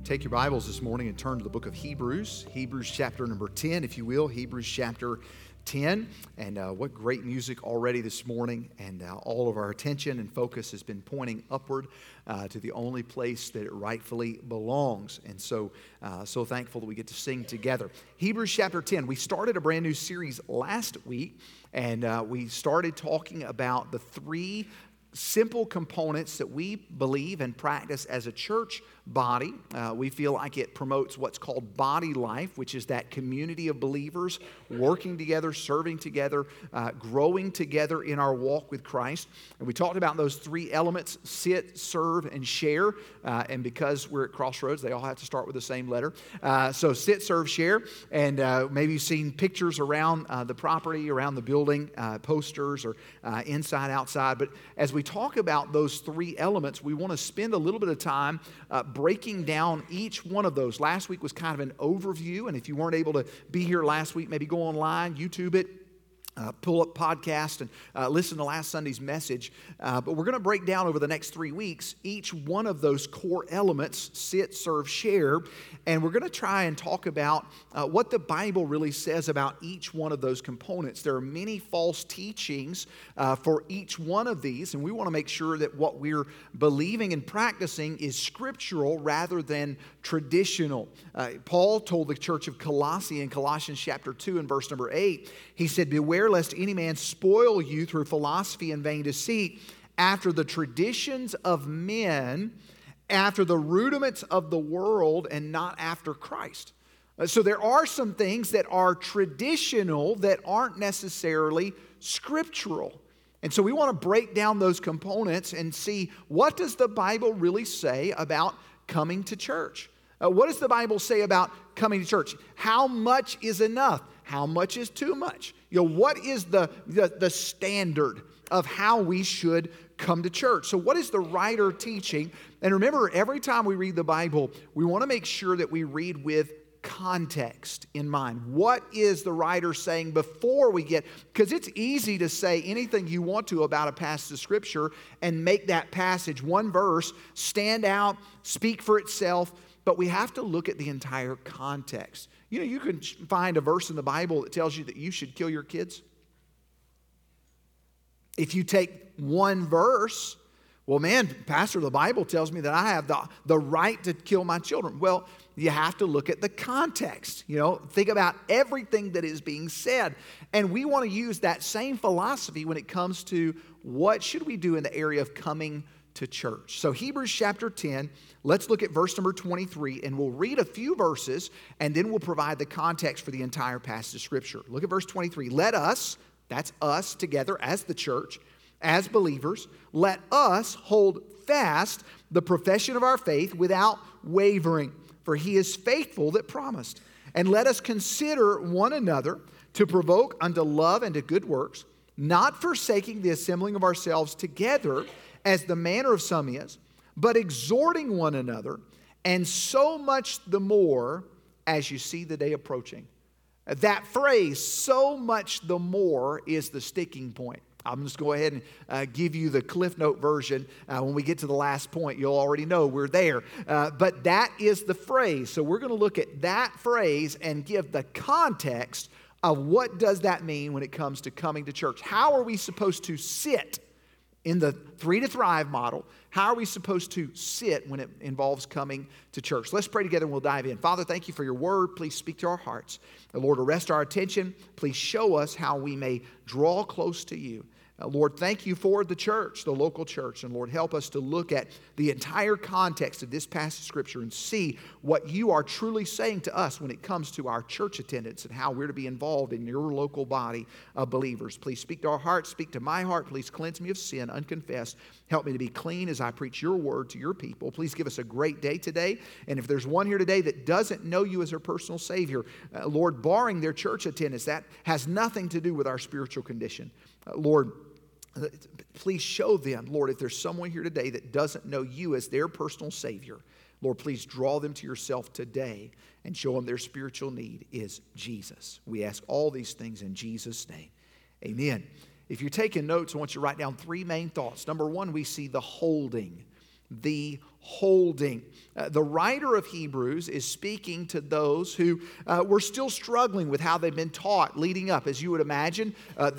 Take your Bibles this morning and turn to the book of Hebrews chapter number 10, if you will, Hebrews chapter 10. And what great music already this morning, and all of our attention and focus has been pointing upward to the only place that it rightfully belongs. And so thankful that we get to sing together. Hebrews chapter 10, we started a brand new series last week, and we started talking about the three simple components that we believe and practice as a church body. We feel like it promotes what's called body life, which is that community of believers working together, serving together, growing together in our walk with Christ. And we talked about those three elements: sit, serve, and share. And because we're at Crossroads, they all have to start with the same letter. So sit, serve, share. And maybe you've seen pictures around the property, around the building, posters, or inside, outside. But as we talk about those three elements, we want to spend a little bit of time breaking down each one of those. Last week was kind of an overview, and if you weren't able to be here last week, maybe go online, YouTube it, pull up podcast and listen to last Sunday's message. But we're going to break down over the next 3 weeks each one of those core elements: sit, serve, share. And we're going to try and talk about what the Bible really says about each one of those components. There are many false teachings for each one of these, and we want to make sure that what we're believing and practicing is scriptural rather than traditional. Paul told the church of Colossae in Colossians chapter 2 and verse number 8, he said, "Beware lest any man spoil you through philosophy and vain deceit, after the traditions of men, after the rudiments of the world, and not after Christ." So there are some things that are traditional that aren't necessarily scriptural. And so we want to break down those components and see, what does the Bible really say about coming to church? What does the Bible say about coming to church? How much is enough? How much is too much? What is the standard of how we should come to church? So what is the writer teaching? And remember, every time we read the Bible, we want to make sure that we read with context in mind. What is the writer saying before we get, because it's easy to say anything you want to about a passage of Scripture and make that passage, one verse, stand out, speak for itself, but we have to look at the entire context. You can find a verse in the Bible that tells you that you should kill your kids. If you take one verse, well, man, Pastor, the Bible tells me that I have the right to kill my children. Well, you have to look at the context. Think about everything that is being said. And we want to use that same philosophy when it comes to what should we do in the area of coming to church. So Hebrews chapter 10, let's look at verse number 23, and we'll read a few verses, and then we'll provide the context for the entire passage of Scripture. Look at verse 23. Let us, that's us together as the church, as believers, let us hold fast the profession of our faith without wavering, for he is faithful that promised. And let us consider one another to provoke unto love and to good works, not forsaking the assembling of ourselves together, as the manner of some is, but exhorting one another, and so much the more as you see the day approaching. That phrase, so much the more, is the sticking point. I'm just going to go ahead and give you the Cliff Note version. When we get to the last point, you'll already know we're there. But that is the phrase. So we're going to look at that phrase and give the context of what does that mean when it comes to coming to church. How are we supposed to sit in the 3 to Thrive model? How are we supposed to sit when it involves coming to church? Let's pray together and we'll dive in. Father, thank you for your word. Please speak to our hearts. Lord, arrest our attention. Please show us how we may draw close to you. Lord, thank you for the church, the local church. And Lord, help us to look at the entire context of this passage of Scripture and see what you are truly saying to us when it comes to our church attendance and how we're to be involved in your local body of believers. Please speak to our hearts, speak to my heart. Please cleanse me of sin, unconfessed. Help me to be clean as I preach your word to your people. Please give us a great day today. And if there's one here today that doesn't know you as their personal Savior, Lord, barring their church attendance, that has nothing to do with our spiritual condition. Lord, please show them, Lord, if there's someone here today that doesn't know you as their personal Savior, Lord, please draw them to yourself today and show them their spiritual need is Jesus. We ask all these things in Jesus' name. Amen. If you're taking notes, I want you to write down 3 main thoughts. Number 1, we see the holding holding. The writer of Hebrews is speaking to those who were still struggling with how they've been taught leading up. As you would imagine,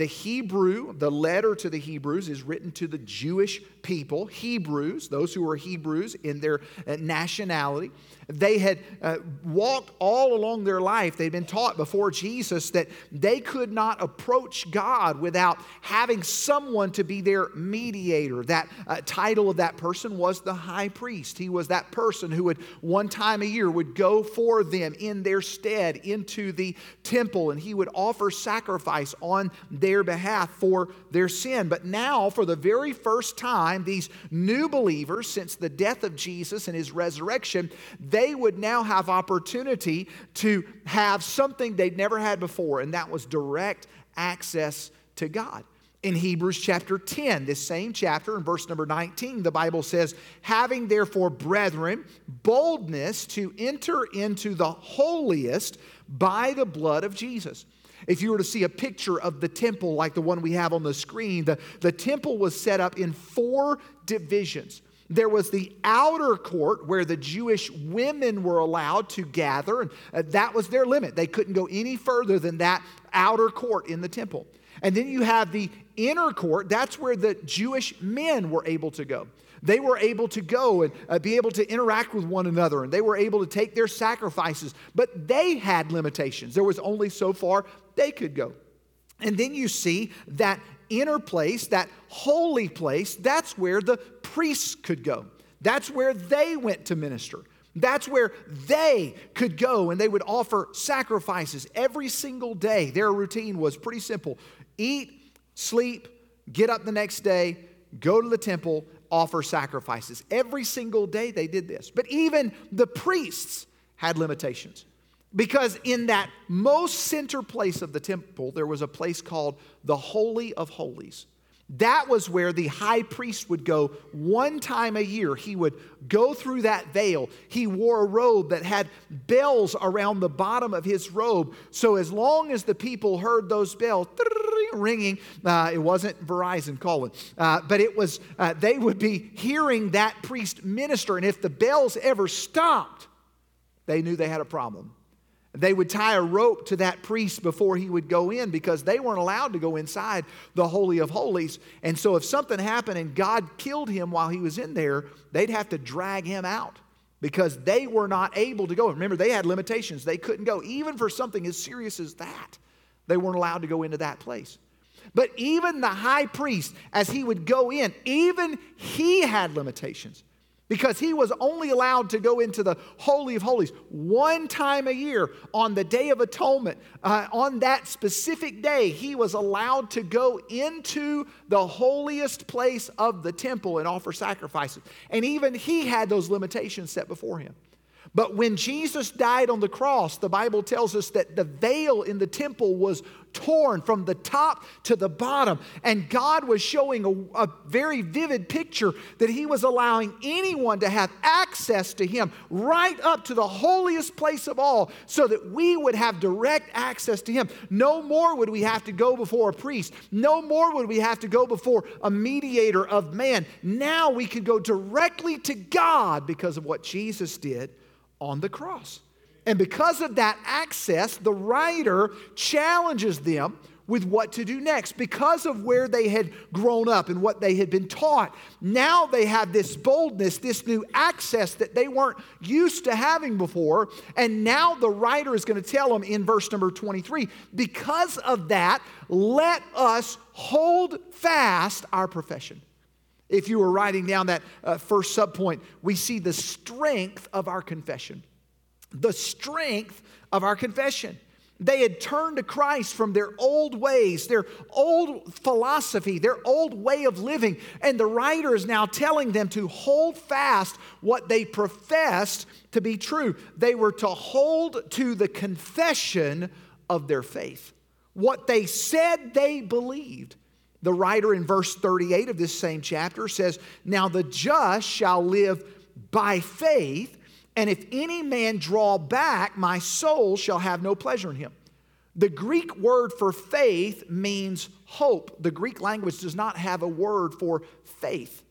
the letter to the Hebrews is written to the Jewish people, Hebrews, those who were Hebrews in their nationality. They had walked all along their life. They'd been taught before Jesus that they could not approach God without having someone to be their mediator. That title of that person was the high priest. He was that person who would one time a year would go for them in their stead into the temple, and he would offer sacrifice on their behalf for their sin. But now, for the very first time, these new believers, since the death of Jesus and his resurrection, they would now have opportunity to have something they'd never had before, and that was direct access to God. In Hebrews chapter 10, this same chapter, in verse number 19, the Bible says, "Having therefore, brethren, boldness to enter into the holiest by the blood of Jesus." If you were to see a picture of the temple like the one we have on the screen, the temple was set up in 4 divisions. There was the outer court where the Jewish women were allowed to gather, and that was their limit. They couldn't go any further than that outer court in the temple. And then you have the inner court. That's where the Jewish men were able to go. They were able to go and be able to interact with one another, and they were able to take their sacrifices. But they had limitations. There was only so far they could go. And then you see that inner place, that holy place, that's where the priests could go. That's where they went to minister. That's where they could go, and they would offer sacrifices every single day. Their routine was pretty simple. Eat, sleep, get up the next day, go to the temple, offer sacrifices. Every single day they did this. But even the priests had limitations. Because in that most center place of the temple, there was a place called the Holy of Holies. That was where the high priest would go one time a year. He would go through that veil. He wore a robe that had bells around the bottom of his robe. So as long as the people heard those bells ringing, it wasn't Verizon calling, but it was, they would be hearing that priest minister. And if the bells ever stopped, they knew they had a problem. They would tie a rope to that priest before he would go in, because they weren't allowed to go inside the Holy of Holies. And so if something happened and God killed him while he was in there, they'd have to drag him out because they were not able to go. Remember, they had limitations. They couldn't go. Even for something as serious as that, they weren't allowed to go into that place. But even the high priest, as he would go in, even he had limitations. Because he was only allowed to go into the Holy of Holies one time a year on the Day of Atonement. On that specific day, he was allowed to go into the holiest place of the temple and offer sacrifices. And even he had those limitations set before him. But when Jesus died on the cross, the Bible tells us that the veil in the temple was torn from the top to the bottom. And God was showing a very vivid picture that he was allowing anyone to have access to him right up to the holiest place of all, so that we would have direct access to him. No more would we have to go before a priest. No more would we have to go before a mediator of man. Now we could go directly to God because of what Jesus did on the cross. And because of that access, the writer challenges them with what to do next. Because of where they had grown up and what they had been taught, now they have this boldness, this new access that they weren't used to having before. And now the writer is going to tell them in verse number 23, because of that, let us hold fast our profession. If you were writing down that first subpoint, we see the strength of our confession. The strength of our confession. They had turned to Christ from their old ways, their old philosophy, their old way of living. And the writer is now telling them to hold fast what they professed to be true. They were to hold to the confession of their faith. What they said they believed. The writer in verse 38 of this same chapter says, "Now the just shall live by faith, and if any man draw back, my soul shall have no pleasure in him." The Greek word for faith means hope. The Greek language does not have a word for faith.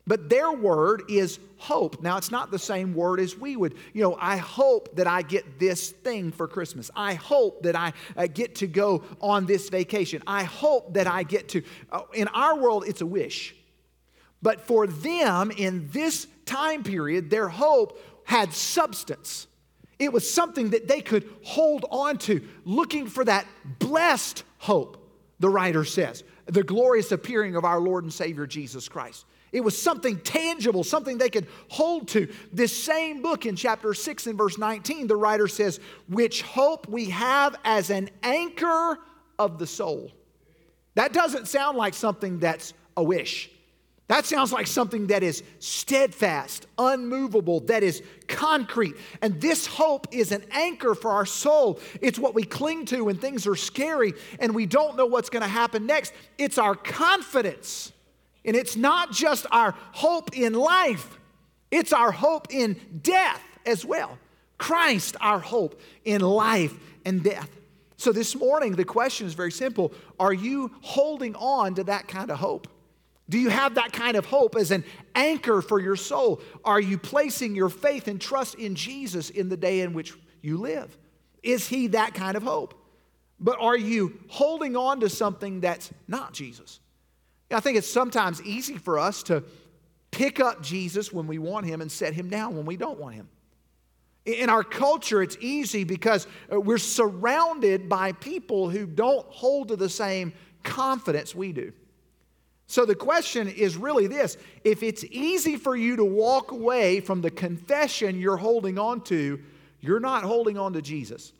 But their word is hope. Now, it's not the same word as we would. I hope that I get this thing for Christmas. I hope that I get to go on this vacation. I hope that I get to. In our world, it's a wish. But for them, in this time period, their hope had substance. It was something that they could hold on to, looking for that blessed hope, the writer says, the glorious appearing of our Lord and Savior Jesus Christ. It was something tangible, something they could hold to. This same book in chapter 6 and verse 19, the writer says, which hope we have as an anchor of the soul. That doesn't sound like something that's a wish. That sounds like something that is steadfast, unmovable, that is concrete. And this hope is an anchor for our soul. It's what we cling to when things are scary and we don't know what's going to happen next. It's our confidence. And it's not just our hope in life. It's our hope in death as well. Christ, our hope in life and death. So this morning, the question is very simple. Are you holding on to that kind of hope? Do you have that kind of hope as an anchor for your soul? Are you placing your faith and trust in Jesus in the day in which you live? Is He that kind of hope? But are you holding on to something that's not Jesus? I think it's sometimes easy for us to pick up Jesus when we want Him and set Him down when we don't want Him. In our culture, it's easy because we're surrounded by people who don't hold to the same confidence we do. So the question is really this: if it's easy for you to walk away from the confession you're holding on to, you're not holding on to Jesus.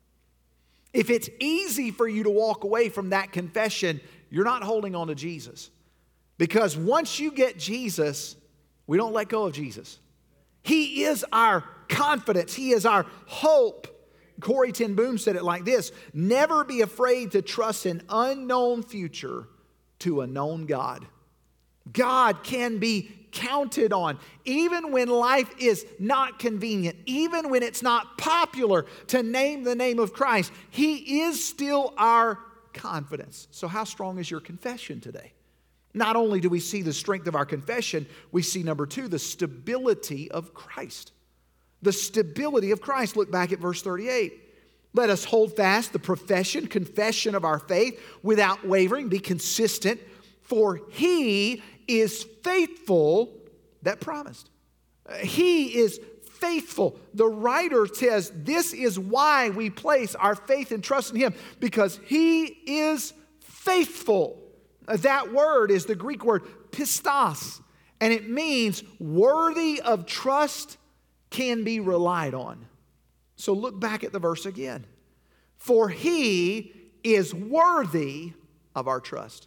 If it's easy for you to walk away from that confession, you're not holding on to Jesus. Because once you get Jesus, we don't let go of Jesus. He is our confidence. He is our hope. Corrie ten Boom said it like this: never be afraid to trust an unknown future to a known God. God can be counted on, even when life is not convenient, even when it's not popular to name the name of Christ. He is still our confidence. So how strong is your confession today? Not only do we see the strength of our confession, we see, number two, the stability of Christ. The stability of Christ. Look back at verse 38. Let us hold fast the confession of our faith without wavering. Be consistent, for He is faithful that promised. He is faithful. The writer says this is why we place our faith and trust in Him, because He is faithful. That word is the Greek word pistos, and it means worthy of trust, can be relied on. So look back at the verse again. For He is worthy of our trust.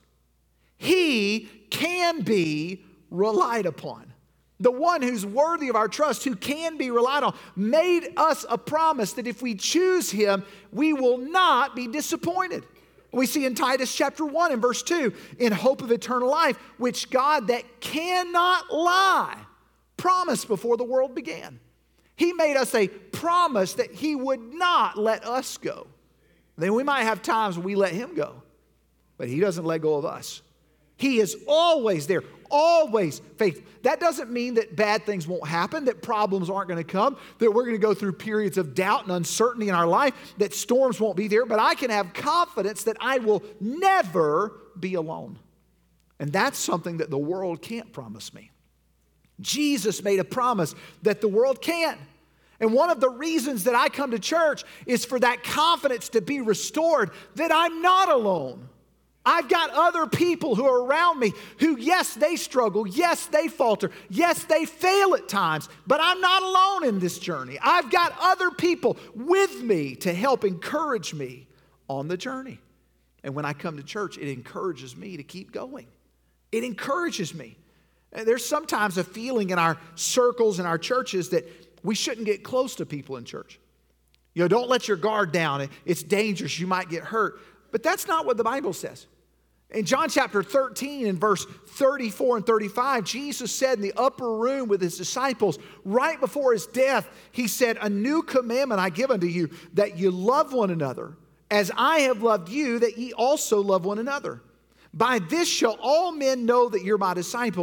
He can be relied upon. The one who's worthy of our trust, who can be relied on, made us a promise that if we choose Him, we will not be disappointed. We see in Titus chapter 1 and verse 2, in hope of eternal life, which God that cannot lie promised before the world began. He made us a promise that He would not let us go. Then we might have times when we let Him go, but He doesn't let go of us. He is always there, always faithful. That doesn't mean that bad things won't happen, that problems aren't going to come, that we're going to go through periods of doubt and uncertainty in our life, that storms won't be there, but I can have confidence that I will never be alone. And that's something that the world can't promise me. Jesus made a promise that the world can't. And one of the reasons that I come to church is for that confidence to be restored, that I'm not alone. I've got other people who are around me who, yes, they struggle. Yes, they falter. Yes, they fail at times. But I'm not alone in this journey. I've got other people with me to help encourage me on the journey. And when I come to church, it encourages me to keep going. It encourages me. There's sometimes a feeling in our circles and our churches that we shouldn't get close to people in church. Don't let your guard down. It's dangerous. You might get hurt. But that's not what the Bible says. In John chapter 13 and verse 34 and 35, Jesus said in the upper room with His disciples, right before His death, He said, "A new commandment I give unto you, that you love one another, as I have loved you, that ye also love one another. By this shall all men know that you're my disciples,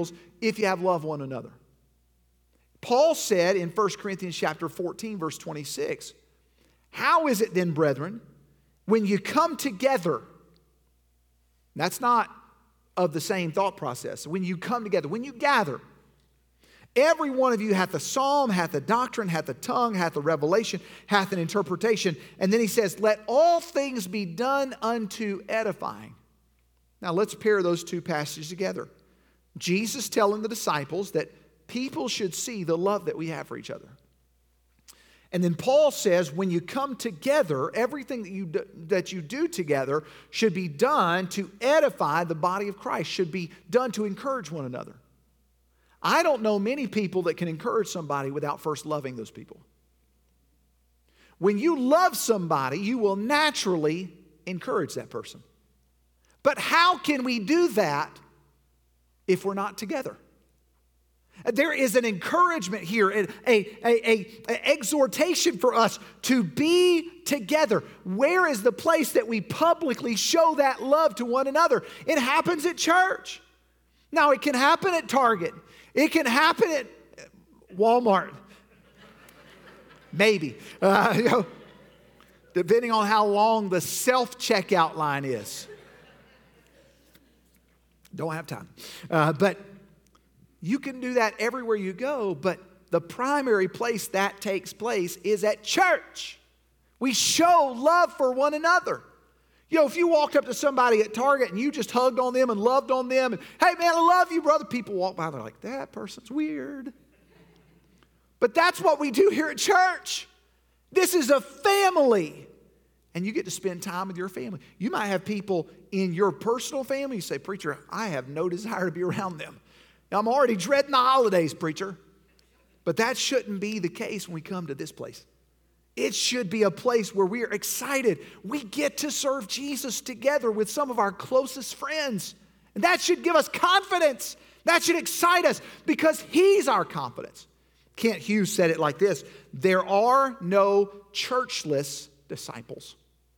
if you have love one another. Paul said in 1 Corinthians chapter 14, verse 26, how is it then, brethren, when you come together? That's not of the same thought process. When you come together, when you gather, every one of you hath a psalm, hath a doctrine, hath a tongue, hath a revelation, hath an interpretation. And then he says, let all things be done unto edifying. Now let's pair those two passages together. Jesus telling the disciples that people should see the love that we have for each other. And then Paul says, when you come together, everything that you do together should be done to edify the body of Christ, should be done to encourage one another. I don't know many people that can encourage somebody without first loving those people. When you love somebody, you will naturally encourage that person. But how can we do that if we're not together? There is an encouragement here, an exhortation for us to be together. Where is the place that we publicly show that love to one another? It happens at church. Now, it can happen at Target. It can happen at Walmart. Maybe. Depending on how long the self-checkout line is. Don't have time. But you can do that everywhere you go, but the primary place that takes place is at church. We show love for one another. You know, if you walked up to somebody at Target and you just hugged on them and loved on them, and, hey man, I love you, brother. People walk by, they're like, that person's weird. But that's what we do here at church. This is a family. And you get to spend time with your family. You might have people in your personal family. You say, preacher, I have no desire to be around them. I'm already dreading the holidays, preacher. But that shouldn't be the case when we come to this place. It should be a place where we are excited. We get to serve Jesus together with some of our closest friends. And that should give us confidence. That should excite us because He's our confidence. Kent Hughes said it like this: there are no churchless disciples.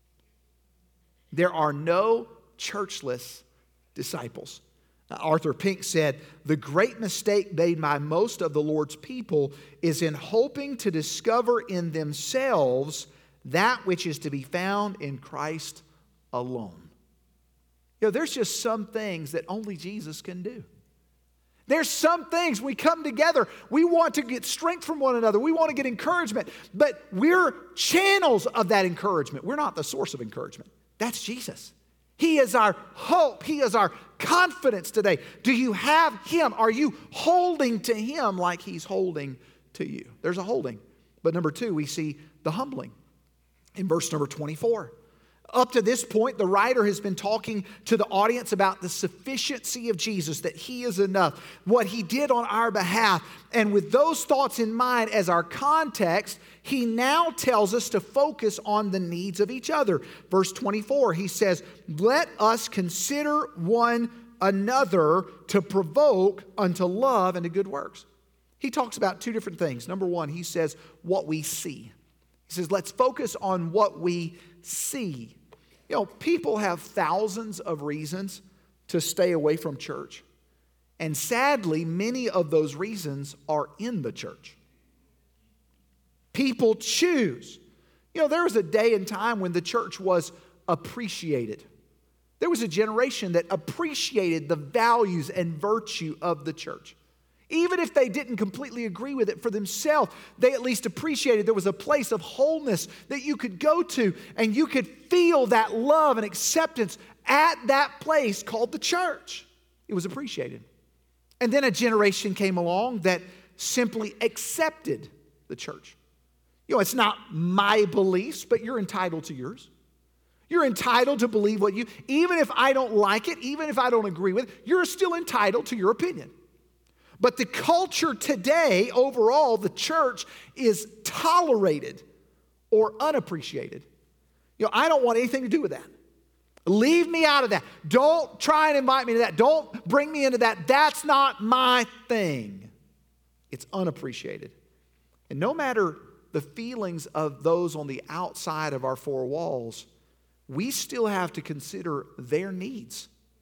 There are no churchless disciples. Arthur Pink said, the great mistake made by most of the Lord's people is in hoping to discover in themselves that which is to be found in Christ alone. You know, there's just some things that only Jesus can do. There's some things we come together, we want to get strength from one another, we want to get encouragement, but we're channels of that encouragement. We're not the source of encouragement. That's Jesus. He is our hope. He is our confidence today. Do you have Him? Are you holding to Him like He's holding to you? There's a holding. But number two, we see the humbling in verse number 24. Up to this point, the writer has been talking to the audience about the sufficiency of Jesus, that He is enough, what He did on our behalf. And with those thoughts in mind as our context, he now tells us to focus on the needs of each other. Verse 24, he says, let us consider one another to provoke unto love and to good works. He talks about two different things. Number one, he says what we see. He says, let's focus on what we see. You know, people have thousands of reasons to stay away from church. And sadly, many of those reasons are in the church. People choose. You know, there was a day and time when the church was appreciated. There was a generation that appreciated the values and virtue of the church. Even if they didn't completely agree with it for themselves, they at least appreciated there was a place of wholeness that you could go to and you could feel that love and acceptance at that place called the church. It was appreciated. And then a generation came along that simply accepted the church. You know, it's not my beliefs, but you're entitled to yours. You're entitled to believe what you, even if I don't like it, even if I don't agree with it, you're still entitled to your opinion. But the culture today, overall, the church is tolerated or unappreciated. You know, I don't want anything to do with that. Leave me out of that. Don't try and invite me to that. Don't bring me into that. That's not my thing. It's unappreciated. And no matter the feelings of those on the outside of our four walls, we still have to consider their needs.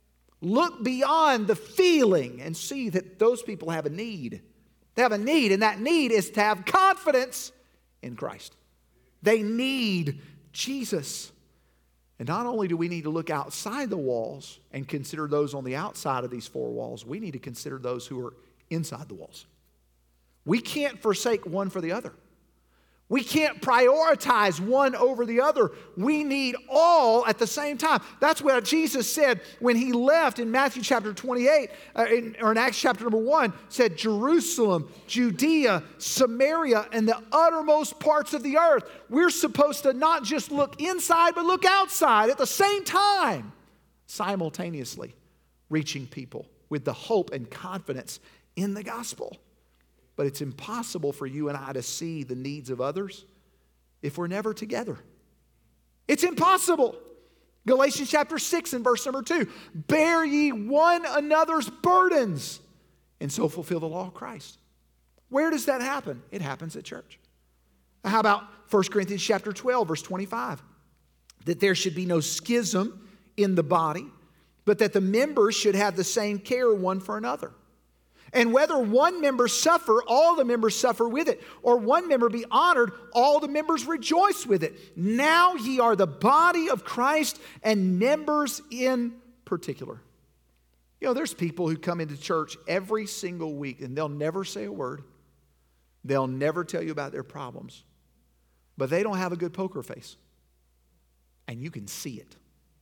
Look beyond the feeling and see that those people have a need. They have a need, and that need is to have confidence in Christ. They need Jesus. And not only do we need to look outside the walls and consider those on the outside of these four walls, we need to consider those who are inside the walls. We can't forsake one for the other. We can't prioritize one over the other. We need all at the same time. That's what Jesus said when he left in Matthew chapter 28, or in Acts chapter number 1, said Jerusalem, Judea, Samaria, and the uttermost parts of the earth. We're supposed to not just look inside, but look outside at the same time, simultaneously reaching people with the hope and confidence in the gospel. But it's impossible for you and I to see the needs of others if we're never together. It's impossible. Galatians chapter 6 and verse number 2. Bear ye one another's burdens and so fulfill the law of Christ. Where does that happen? It happens at church. How about 1 Corinthians chapter 12 verse 25? That there should be no schism in the body, but that the members should have the same care one for another. And whether one member suffer, all the members suffer with it. Or one member be honored, all the members rejoice with it. Now ye are the body of Christ and members in particular. You know, there's people who come into church every single week and they'll never say a word. They'll never tell you about their problems. But they don't have a good poker face. And you can see it.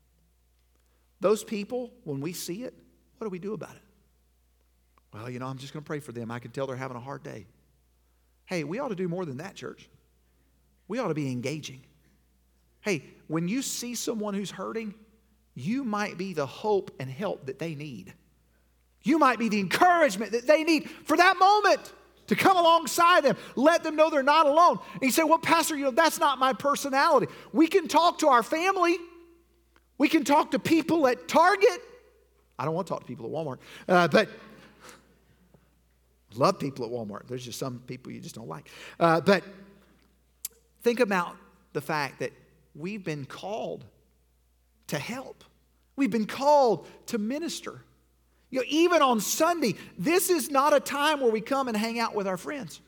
Those people, when we see it, what do we do about it? Well, you know, I'm just going to pray for them. I can tell they're having a hard day. Hey, we ought to do more than that, church. We ought to be engaging. Hey, when you see someone who's hurting, you might be the hope and help that they need. You might be the encouragement that they need for that moment to come alongside them. Let them know they're not alone. And you say, well, Pastor, you know, that's not my personality. We can talk to our family. We can talk to people at Target. I don't want to talk to people at Walmart, but love people at Walmart. There's just some people you just don't like. But think about the fact that we've been called to help. We've been called to minister. You know, even on Sunday, this is not a time where we come and hang out with our friends.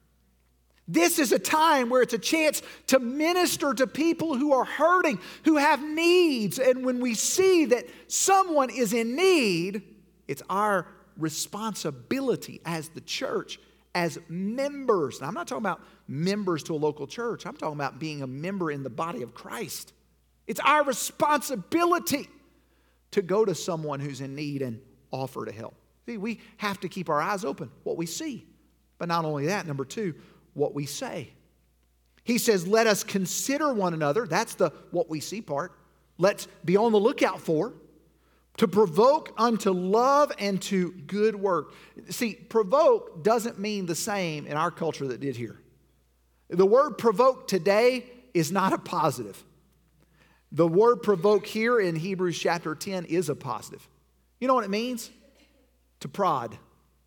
This is a time where it's a chance to minister to people who are hurting, who have needs. And when we see that someone is in need, it's our responsibility as the church, as members. Now, I'm not talking about members to a local church. I'm talking about being a member in the body of Christ. It's our responsibility to go to someone who's in need and offer to help. See, we have to keep our eyes open, what we see. But not only that, number two, what we say. He says, let us consider one another. That's the what we see part. Let's be on the lookout for. To provoke unto love and to good work. See, provoke doesn't mean the same in our culture that it did here. The word provoke today is not a positive. The word provoke here in Hebrews chapter 10 is a positive. You know what it means? To prod.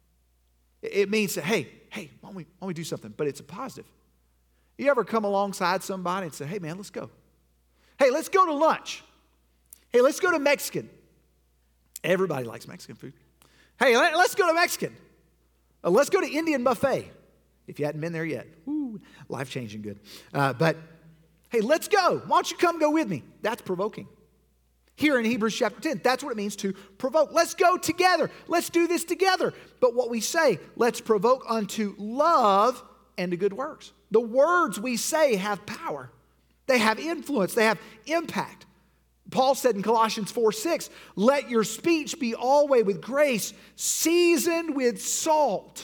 It means that, hey, why don't we do something? But it's a positive. You ever come alongside somebody and say, hey, man, let's go. Hey, let's go to lunch. Hey, let's go to Mexican. Everybody likes Mexican food. Hey, let's go to Mexican. Let's go to Indian buffet. If you hadn't been there yet. Woo, life-changing good. But, hey, let's go. Why don't you come go with me? That's provoking. Here in Hebrews chapter 10, that's what it means to provoke. Let's go together. Let's do this together. But what we say, let's provoke unto love and to good works. The words we say have power. They have influence. They have impact. Paul said in Colossians 4:6, let your speech be always with grace, seasoned with salt.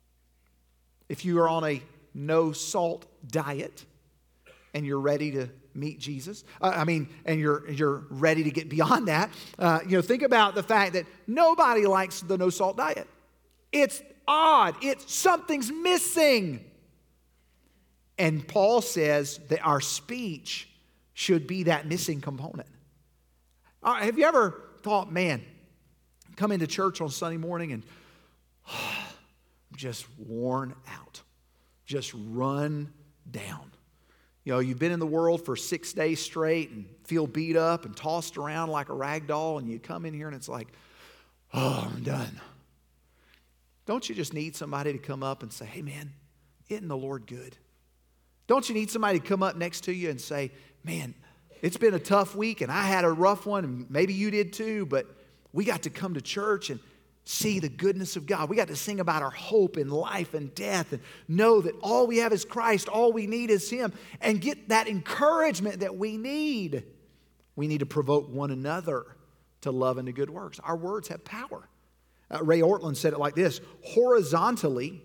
If you are on a no salt diet and you're ready to meet Jesus, and you're ready to get beyond that, think about the fact that nobody likes the no salt diet. It's odd. Something's missing. And Paul says that our speech should be that missing component. Have you ever thought, man, come into church on Sunday morning and I'm just worn out, just run down. You know, you've been in the world for 6 days straight and feel beat up and tossed around like a rag doll, and you come in here and it's like, oh, I'm done. Don't you just need somebody to come up and say, hey man, isn't the Lord good? Don't you need somebody to come up next to you and say, man, it's been a tough week and I had a rough one and maybe you did too, but we got to come to church and see the goodness of God. We got to sing about our hope in life and death and know that all we have is Christ, all we need is Him, and get that encouragement that we need. We need to provoke one another to love and to good works. Our words have power. Ray Ortlund said it like this: horizontally,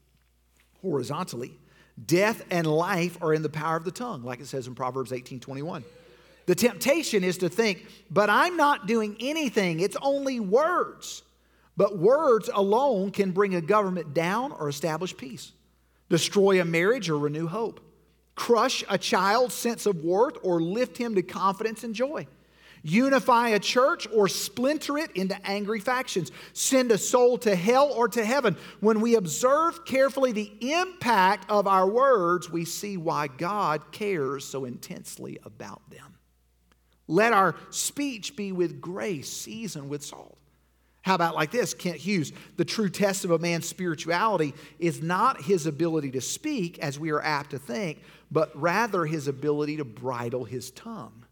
death and life are in the power of the tongue, like it says in Proverbs 18:21. The temptation is to think, but I'm not doing anything. It's only words. But words alone can bring a government down or establish peace, destroy a marriage or renew hope, crush a child's sense of worth or lift him to confidence and joy, unify a church or splinter it into angry factions, send a soul to hell or to heaven. When we observe carefully the impact of our words, we see why God cares so intensely about them. Let our speech be with grace, seasoned with salt. How about like this? Kent Hughes: the true test of a man's spirituality is not his ability to speak, as we are apt to think, but rather his ability to bridle his tongue.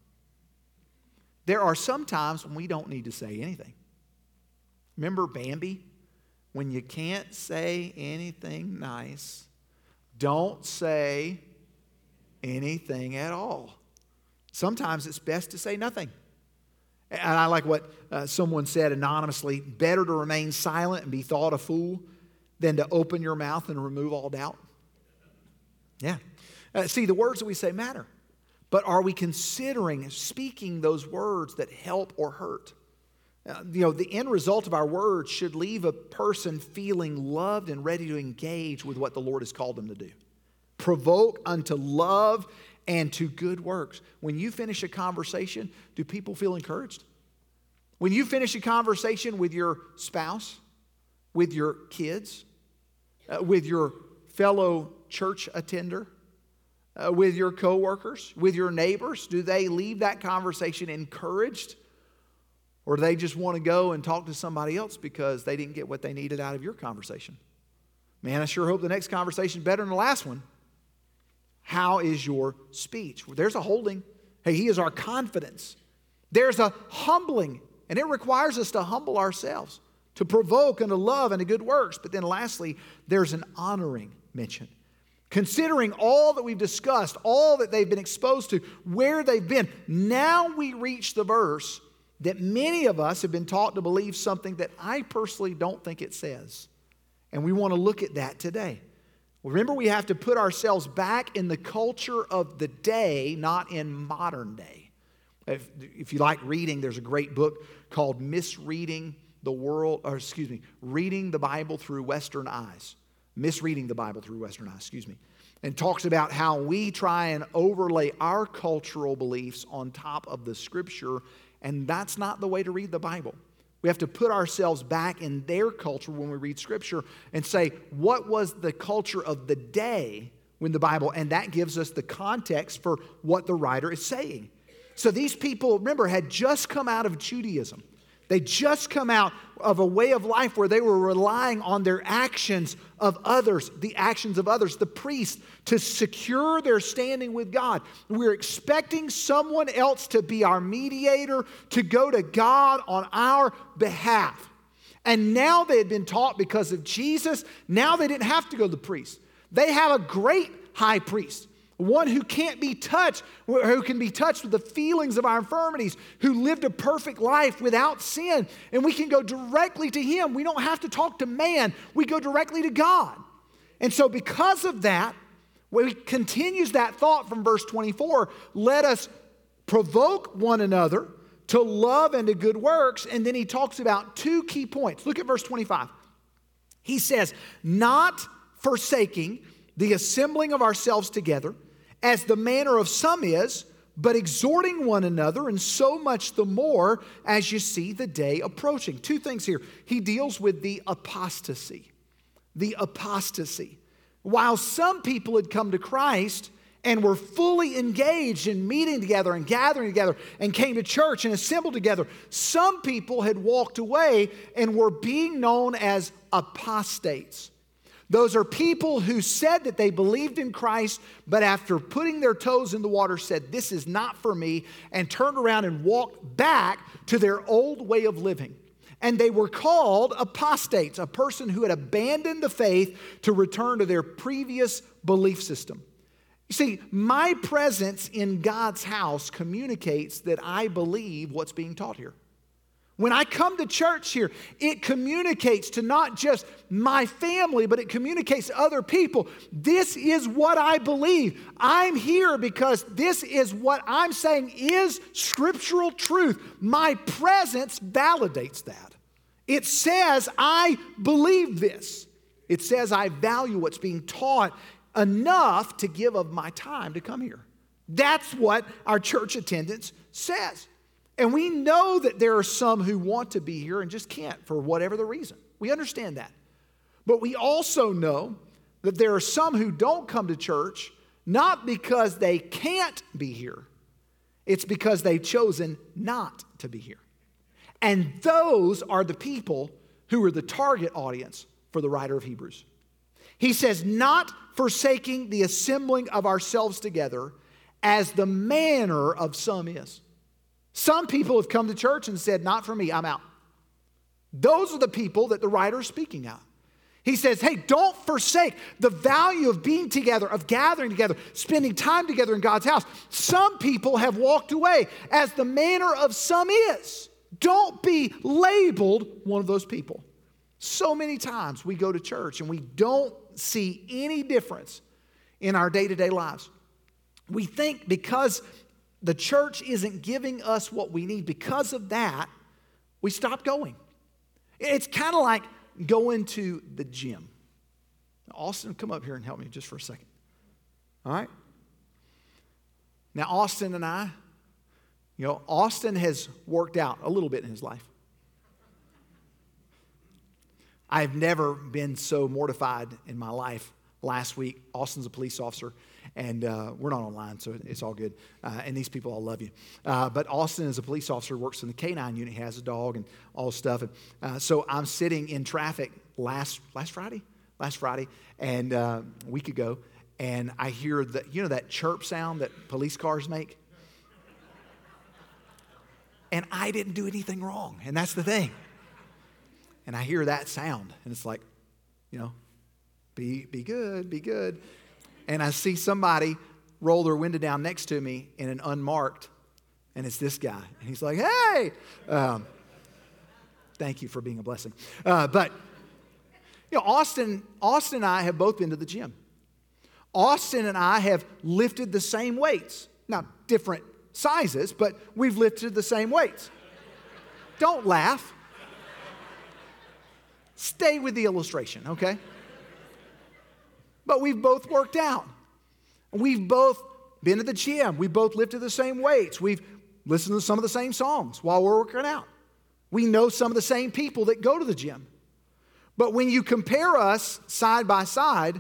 There are some times when we don't need to say anything. Remember Bambi? When you can't say anything nice, don't say anything at all. Sometimes it's best to say nothing. And I like what someone said anonymously: better to remain silent and be thought a fool than to open your mouth and remove all doubt. Yeah. See, the words that we say matter. But are we considering speaking those words that help or hurt? The end result of our words should leave a person feeling loved and ready to engage with what the Lord has called them to do. Provoke unto love and to good works. When you finish a conversation, do people feel encouraged? When you finish a conversation with your spouse, with your kids, with your fellow church attender, with your coworkers, with your neighbors, do they leave that conversation encouraged? Or do they just want to go and talk to somebody else because they didn't get what they needed out of your conversation? Man, I sure hope the next conversation is better than the last one. How is your speech? Well, there's a holding. Hey, He is our confidence. There's a humbling, and it requires us to humble ourselves, to provoke and to love and to good works. But then lastly, there's an honoring mention. Considering all that we've discussed, all that they've been exposed to, where they've been, now we reach the verse that many of us have been taught to believe something that I personally don't think it says. And we want to look at that today. Remember, we have to put ourselves back in the culture of the day, not in modern day. If you like reading, there's a great book called Reading the Bible Through Western Eyes. Misreading the Bible Through Western Eyes, And talks about how we try and overlay our cultural beliefs on top of the Scripture, and that's not the way to read the Bible. We have to put ourselves back in their culture when we read Scripture and say, what was the culture of the day when the Bible, and that gives us the context for what the writer is saying. So these people, remember, had just come out of Judaism. They just come out of a way of life where they were relying on their actions of others, the actions of others, the priests, to secure their standing with God. We're expecting someone else to be our mediator, to go to God on our behalf. And now they had been taught because of Jesus, now they didn't have to go to the priest. They have a great high priest. One who can't be touched, who can be touched with the feelings of our infirmities, who lived a perfect life without sin. And we can go directly to Him. We don't have to talk to man. We go directly to God. And so because of that, when he continues that thought from verse 24, let us provoke one another to love and to good works. And then he talks about two key points. Look at verse 25. He says, not forsaking the assembling of ourselves together, as the manner of some is, but exhorting one another, and so much the more as you see the day approaching. Two things here. He deals with the apostasy. The apostasy. While some people had come to Christ and were fully engaged in meeting together and gathering together and came to church and assembled together. Some people had walked away and were being known as apostates. Those are people who said that they believed in Christ, but after putting their toes in the water said, this is not for me, and turned around and walked back to their old way of living. And they were called apostates, a person who had abandoned the faith to return to their previous belief system. You see, my presence in God's house communicates that I believe what's being taught here. When I come to church here, it communicates to not just my family, but it communicates to other people. This is what I believe. I'm here because this is what I'm saying is scriptural truth. My presence validates that. It says I believe this. It says I value what's being taught enough to give of my time to come here. That's what our church attendance says. And we know that there are some who want to be here and just can't for whatever the reason. We understand that. But we also know that there are some who don't come to church not because they can't be here. It's because they've chosen not to be here. And those are the people who are the target audience for the writer of Hebrews. He says, not forsaking the assembling of ourselves together as the manner of some is. Some people have come to church and said, not for me, I'm out. Those are the people that the writer is speaking of. He says, hey, don't forsake the value of being together, of gathering together, spending time together in God's house. Some people have walked away as the manner of some is. Don't be labeled one of those people. So many times we go to church and we don't see any difference in our day-to-day lives. We think because the church isn't giving us what we need, because of that, we stop going. It's kind of like going to the gym. Austin, come up here and help me just for a second. All right? Now, Austin and I, Austin has worked out a little bit in his life. I've never been so mortified in my life. Last week, Austin's a police officer, and we're not online, so it's all good. And these people all love you. But Austin is a police officer, works in the K-9 unit, he has a dog and all this stuff. And so I'm sitting in traffic last Friday, and a week ago, and I hear that chirp sound that police cars make. And I didn't do anything wrong, and that's the thing. And I hear that sound, and it's like, be good, be good. And I see somebody roll their window down next to me in an unmarked, and it's this guy. And he's like, hey! Thank you for being a blessing. But Austin and I have both been to the gym. Austin and I have lifted the same weights. Now, different sizes, but we've lifted the same weights. Don't laugh. Stay with the illustration, okay? But we've both worked out. We've both been to the gym. We've both lifted the same weights. We've listened to some of the same songs while we're working out. We know some of the same people that go to the gym. But when you compare us side by side,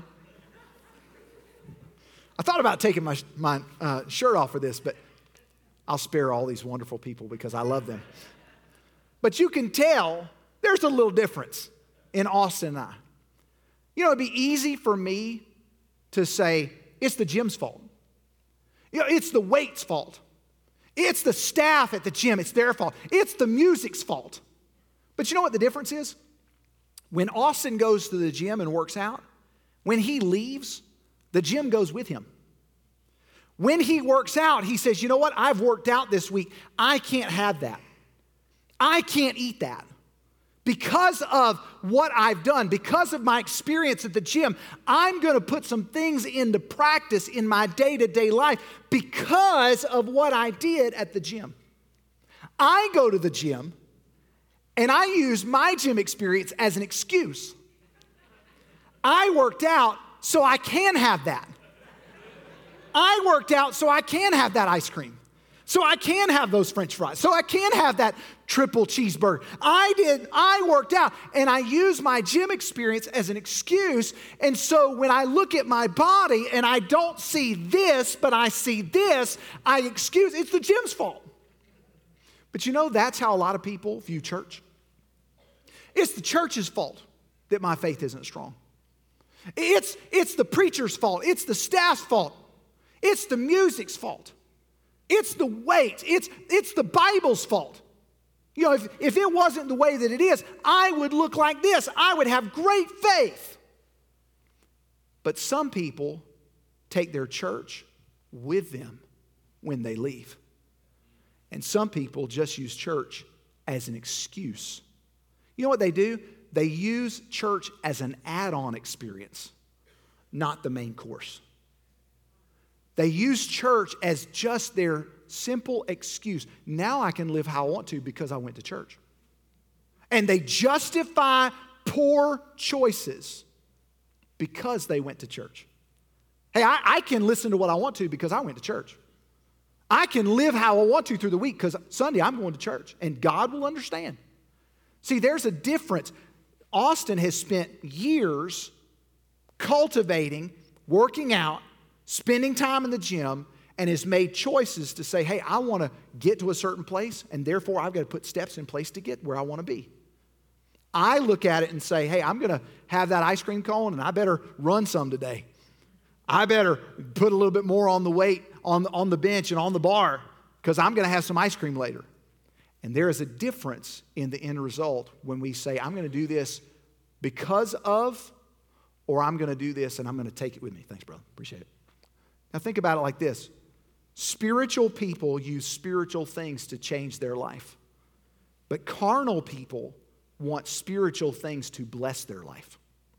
I thought about taking my shirt off for this, but I'll spare all these wonderful people because I love them. But you can tell there's a little difference in Austin and I. It'd be easy for me to say, it's the gym's fault. It's the weight's fault. It's the staff at the gym, it's their fault. It's the music's fault. But you know what the difference is? When Austin goes to the gym and works out, when he leaves, the gym goes with him. When he works out, he says, you know what? I've worked out this week. I can't have that. I can't eat that. Because of what I've done, because of my experience at the gym, I'm going to put some things into practice in my day-to-day life because of what I did at the gym. I go to the gym and I use my gym experience as an excuse. I worked out so I can have that. I worked out so I can have that ice cream. So I can have those French fries. So I can have that triple cheeseburger. I worked out, and I used my gym experience as an excuse. And so when I look at my body and I don't see this, but I see this, I excuse, it's the gym's fault. But you know, that's how a lot of people view church. It's the church's fault that my faith isn't strong. It's the preacher's fault. It's the staff's fault. It's the music's fault. It's the weight. It's the Bible's fault. You know, if it wasn't the way that it is, I would look like this. I would have great faith. But some people take their church with them when they leave. And some people just use church as an excuse. You know what they do? They use church as an add-on experience, not the main course. They use church as just their simple excuse. Now I can live how I want to because I went to church. And they justify poor choices because they went to church. Hey, I can listen to what I want to because I went to church. I can live how I want to through the week because Sunday I'm going to church, and God will understand. See, there's a difference. Austin has spent years cultivating, working out, spending time in the gym, and has made choices to say, hey, I want to get to a certain place, and therefore I've got to put steps in place to get where I want to be. I look at it and say, hey, I'm going to have that ice cream cone, and I better run some today. I better put a little bit more on the weight on the bench and on the bar because I'm going to have some ice cream later. And there is a difference in the end result when we say, I'm going to do this because of, or I'm going to do this and I'm going to take it with me. Thanks, brother. Appreciate it. Now think about it like this. Spiritual people use spiritual things to change their life. But carnal people want spiritual things to bless their life.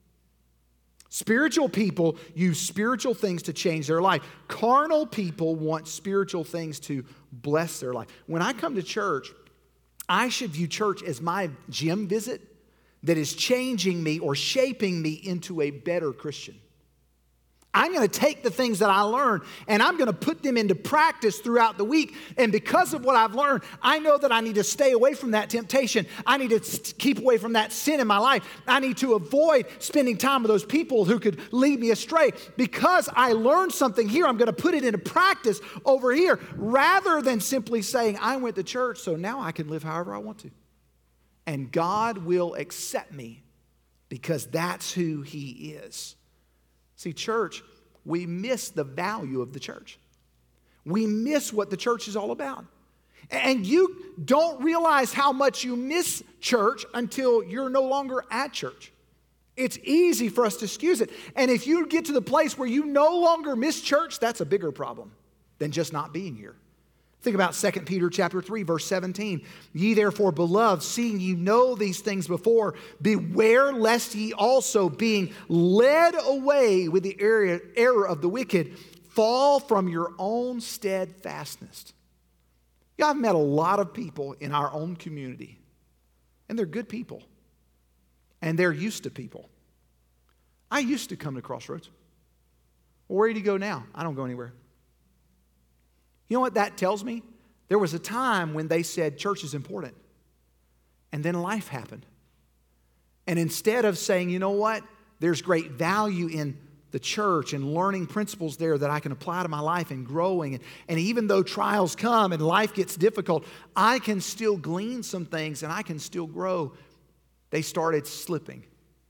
Spiritual people use spiritual things to change their life. Carnal people want spiritual things to bless their life. When I come to church, I should view church as my gym visit that is changing me or shaping me into a better Christian. I'm going to take the things that I learned and I'm going to put them into practice throughout the week. And because of what I've learned, I know that I need to stay away from that temptation. I need to keep away from that sin in my life. I need to avoid spending time with those people who could lead me astray. Because I learned something here, I'm going to put it into practice over here rather than simply saying, I went to church, so now I can live however I want to. And God will accept me because that's who He is. See, church, we miss the value of the church. We miss what the church is all about. And you don't realize how much you miss church until you're no longer at church. It's easy for us to excuse it. And if you get to the place where you no longer miss church, that's a bigger problem than just not being here. Think about 2 Peter chapter 3, verse 17. Ye therefore, beloved, seeing ye know these things before, beware lest ye also, being led away with the error of the wicked, fall from your own steadfastness. Yeah, I've met a lot of people in our own community, and they're good people, and they're used to people. I used to come to Crossroads. Well, where do you go now? I don't go anywhere. You know what that tells me? There was a time when they said church is important. And then life happened. And instead of saying, you know what? There's great value in the church and learning principles there that I can apply to my life and growing. And even though trials come and life gets difficult, I can still glean some things and I can still grow. They started slipping.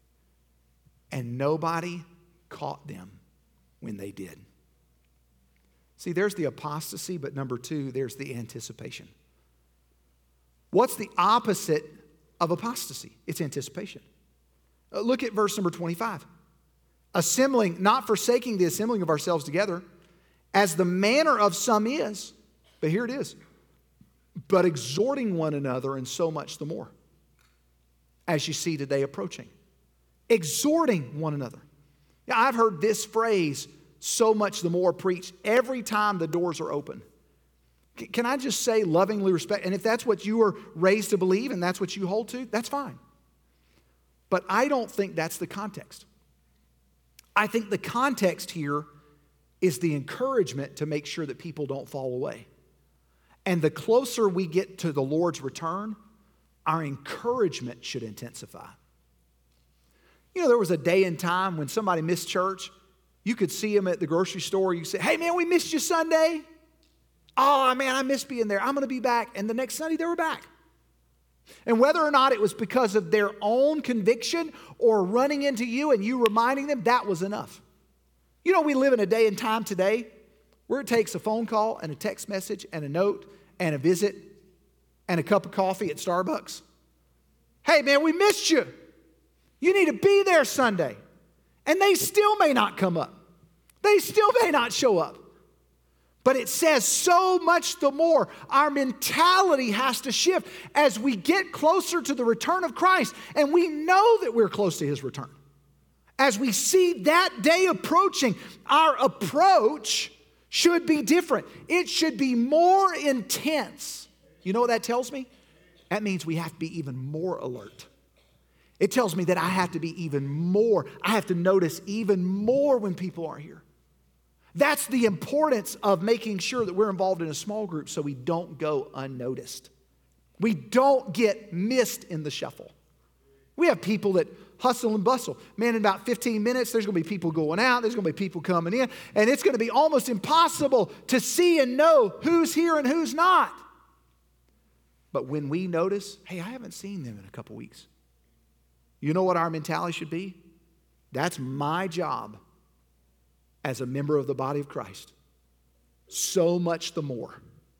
And nobody caught them when they did. See, there's the apostasy, but number two, there's the anticipation. What's the opposite of apostasy? It's anticipation. Look at verse number 25. Assembling, not forsaking the assembling of ourselves together, as the manner of some is, but here it is, but exhorting one another, and so much the more, as you see today approaching. Exhorting one another. Now, I've heard this phrase, so much the more, preached every time the doors are open. Can I just say lovingly respect? And if that's what you were raised to believe and that's what you hold to, that's fine. But I don't think that's the context. I think the context here is the encouragement to make sure that people don't fall away. And the closer we get to the Lord's return, our encouragement should intensify. You know, there was a day and time when somebody missed church. You could see them at the grocery store. You say, hey, man, we missed you Sunday. Oh, man, I missed being there. I'm going to be back. And the next Sunday, they were back. And whether or not it was because of their own conviction or running into you and you reminding them, that was enough. You know, we live in a day and time today where it takes a phone call and a text message and a note and a visit and a cup of coffee at Starbucks. Hey, man, we missed you. You need to be there Sunday. And they still may not come up. They still may not show up. But it says so much the more. Our mentality has to shift as we get closer to the return of Christ. And we know that we're close to His return. As we see that day approaching, our approach should be different. It should be more intense. You know what that tells me? That means we have to be even more alert. It tells me that I have to be even more. I have to notice even more when people aren't here. That's the importance of making sure that we're involved in a small group so we don't go unnoticed. We don't get missed in the shuffle. We have people that hustle and bustle. Man, in about 15 minutes, there's going to be people going out. There's going to be people coming in. And it's going to be almost impossible to see and know who's here and who's not. But when we notice, hey, I haven't seen them in a couple weeks. You know what our mentality should be? That's my job as a member of the body of Christ. So much the more.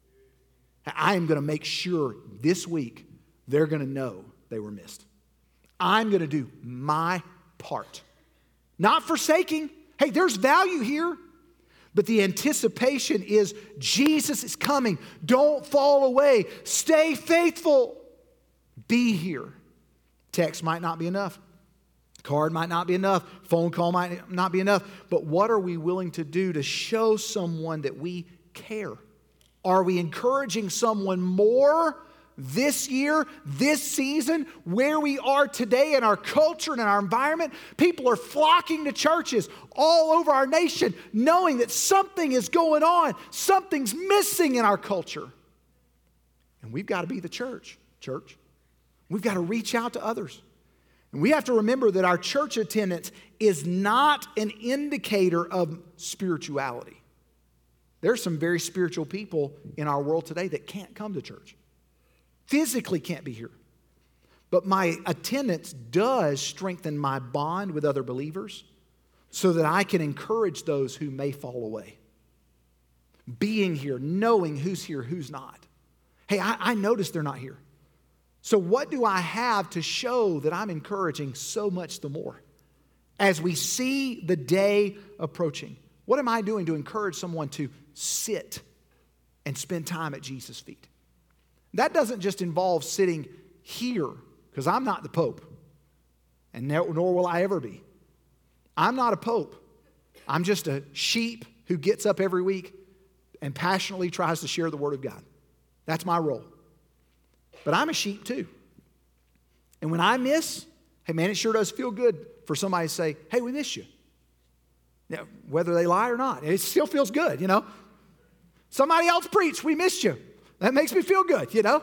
I am going to make sure this week they're going to know they were missed. I'm going to do my part. Not forsaking. Hey, there's value here. But the anticipation is Jesus is coming. Don't fall away. Stay faithful. Be here. Text might not be enough. Card might not be enough. Phone call might not be enough. But what are we willing to do to show someone that we care? Are we encouraging someone more this year, this season, where we are today in our culture and in our environment? People are flocking to churches all over our nation, knowing that something is going on. Something's missing in our culture. And we've got to be the church. We've got to reach out to others. And we have to remember that our church attendance is not an indicator of spirituality. There's some very spiritual people in our world today that can't come to church. Physically can't be here. But my attendance does strengthen my bond with other believers so that I can encourage those who may fall away. Being here, knowing who's here, who's not. Hey, I noticed they're not here. So what do I have to show that I'm encouraging so much the more? As we see the day approaching, what am I doing to encourage someone to sit and spend time at Jesus' feet? That doesn't just involve sitting here, because I'm not the Pope, and nor will I ever be. I'm not a Pope. I'm just a sheep who gets up every week and passionately tries to share the Word of God. That's my role. But I'm a sheep too. And when I miss, hey man, it sure does feel good for somebody to say, hey, we missed you. Now, whether they lie or not, it still feels good, you know. Somebody else preached, we missed you. That makes me feel good, you know.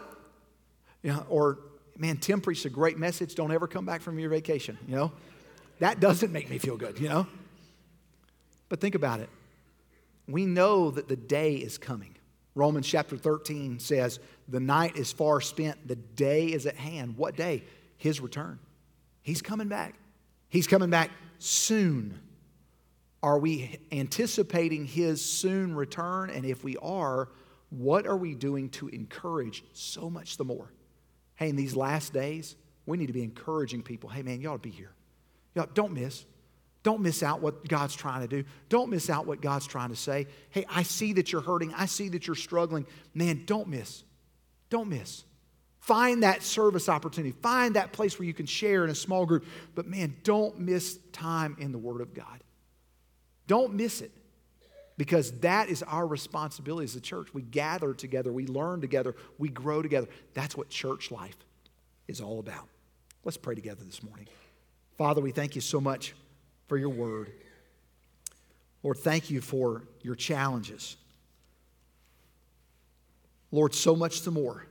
Or, man, Tim preached a great message, don't ever come back from your vacation, you know. That doesn't make me feel good, you know. But think about it. We know that the day is coming. Romans chapter 13 says, the night is far spent, the day is at hand. What day? His return. He's coming back. He's coming back soon. Are we anticipating His soon return? And if we are, what are we doing to encourage so much the more? Hey, in these last days, we need to be encouraging people. Hey, man, you ought to be here. Y'all, don't miss. Don't miss out what God's trying to do. Don't miss out what God's trying to say. Hey, I see that you're hurting. I see that you're struggling. Man, don't miss. Don't miss. Find that service opportunity. Find that place where you can share in a small group. But man, don't miss time in the Word of God. Don't miss it. Because that is our responsibility as a church. We gather together. We learn together. We grow together. That's what church life is all about. Let's pray together this morning. Father, we thank you so much for your word. Lord, thank you for your challenges. Lord, so much the more.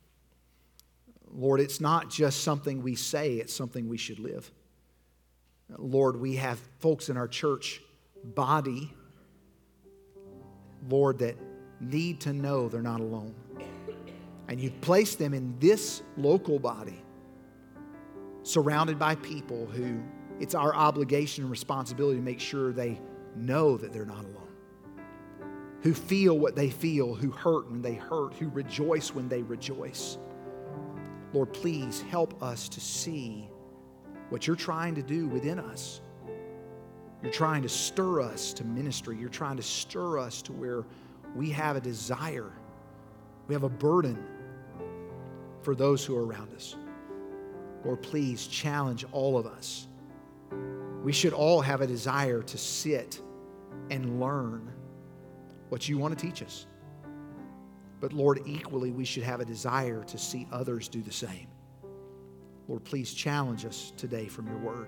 Lord, it's not just something we say, it's something we should live. Lord, we have folks in our church body, Lord, that need to know they're not alone. And you've placed them in this local body, surrounded by people who it's our obligation and responsibility to make sure they know that they're not alone. Who feel what they feel, who hurt when they hurt, who rejoice when they rejoice. Lord, please help us to see what you're trying to do within us. You're trying to stir us to ministry. You're trying to stir us to where we have a desire. We have a burden for those who are around us. Lord, please challenge all of us. We should all have a desire to sit and learn what you want to teach us. But Lord, equally, we should have a desire to see others do the same. Lord, please challenge us today from your word.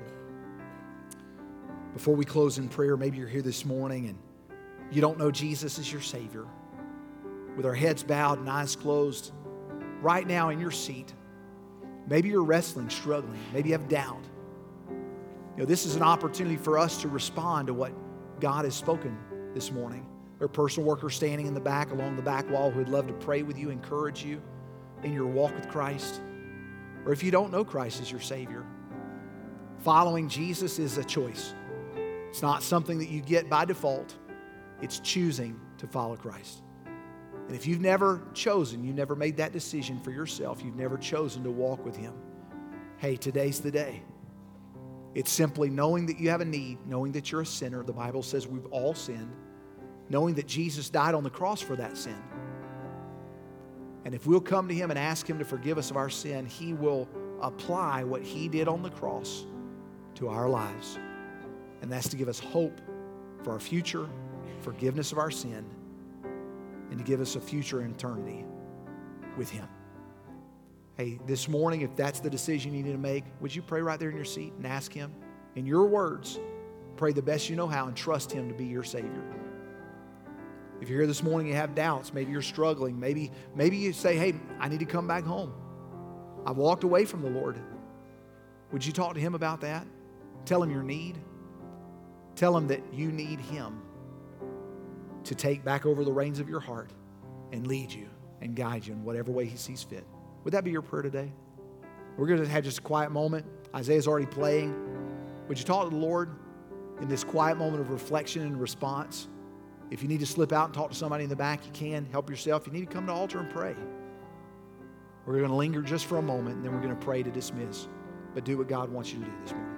Before we close in prayer, maybe you're here this morning and you don't know Jesus as your Savior. With our heads bowed and eyes closed, right now in your seat, maybe you're wrestling, struggling, maybe you have doubt. This is an opportunity for us to respond to what God has spoken this morning. There are personal workers standing in the back, along the back wall, who would love to pray with you, encourage you in your walk with Christ. Or if you don't know Christ as your Savior, following Jesus is a choice. It's not something that you get by default. It's choosing to follow Christ. And if you've never chosen, you never made that decision for yourself, you've never chosen to walk with Him, hey, today's the day. It's simply knowing that you have a need, knowing that you're a sinner. The Bible says we've all sinned. Knowing that Jesus died on the cross for that sin. And if we'll come to Him and ask Him to forgive us of our sin, He will apply what He did on the cross to our lives. And that's to give us hope for our future, forgiveness of our sin, and to give us a future in eternity with Him. Hey, this morning, if that's the decision you need to make, would you pray right there in your seat and ask Him, in your words, pray the best you know how and trust Him to be your Savior. If you're here this morning, you have doubts, maybe you're struggling, maybe you say, hey, I need to come back home. I've walked away from the Lord. Would you talk to Him about that? Tell Him your need. Tell Him that you need Him to take back over the reins of your heart and lead you and guide you in whatever way He sees fit. Would that be your prayer today? We're going to have just a quiet moment. Isaiah's already playing. Would you talk to the Lord in this quiet moment of reflection and response? If you need to slip out and talk to somebody in the back, you can. Help yourself. You need to come to the altar and pray. We're going to linger just for a moment, and then we're going to pray to dismiss. But do what God wants you to do this morning.